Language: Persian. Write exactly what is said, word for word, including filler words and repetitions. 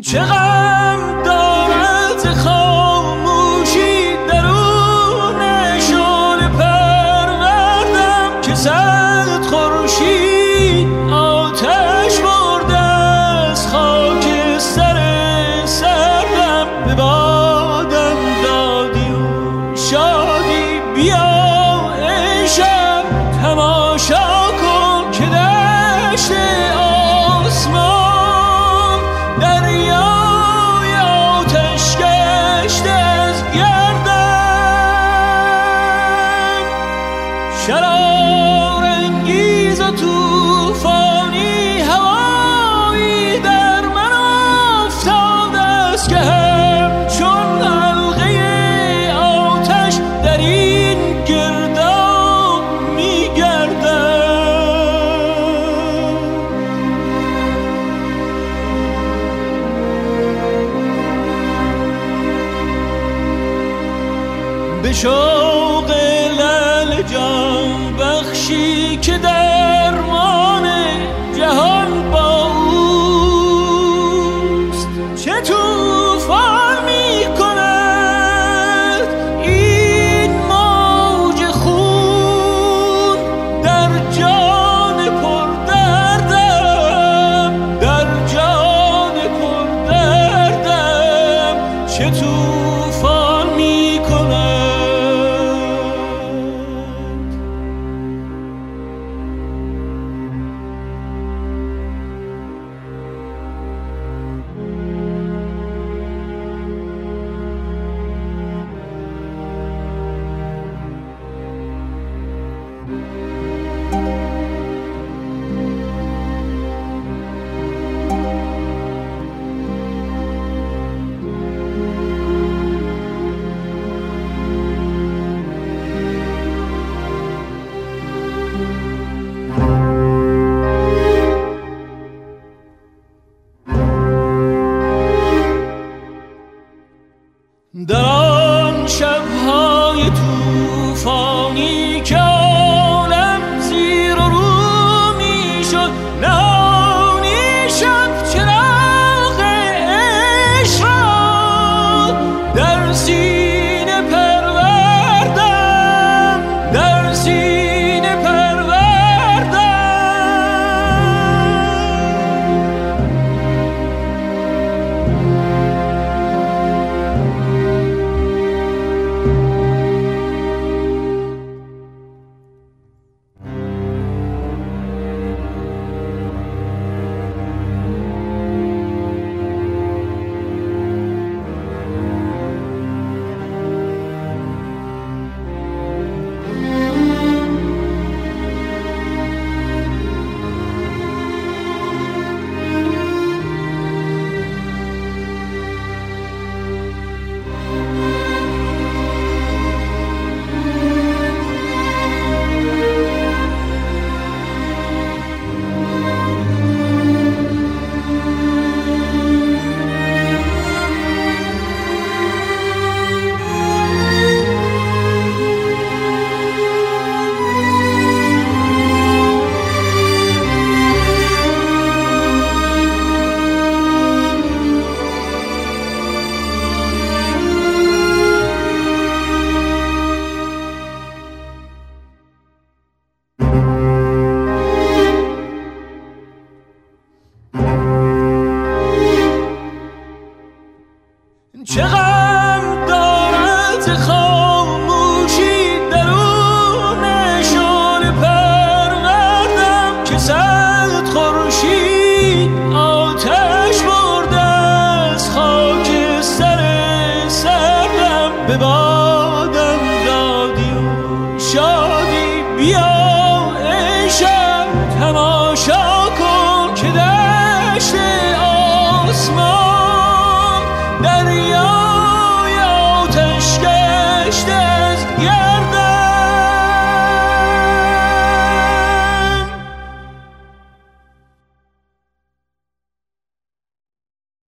چه غم دارد خاموشی درون شعله پروردم که صد خورشید آتش برده از خاک سر سردم به بادم دادی و شادی. بیا ای شب تماشا کن که دشت آسمان دریای آتش گشته از گردم. شرار انگیز و توفانی هوایی در من افتاده است که همچون حلقه آتش در این گرداب می‌گردم. به شوق لعل جان بخشی که درمان جهان با اوست، چه طوفان می کند این موج خون در جان پردردم، در جان پردردم چه طوفان می کند. در آن شب‌های طوفانی که عالم زیر و رو می‌شد، نهانی شب چراغ عشق را در سینه پروردم، در سینه پروردم. چه غم دارد خاموشی درون شعله پروردم که صد خورشید آتش برده از خاک سر سردم به باد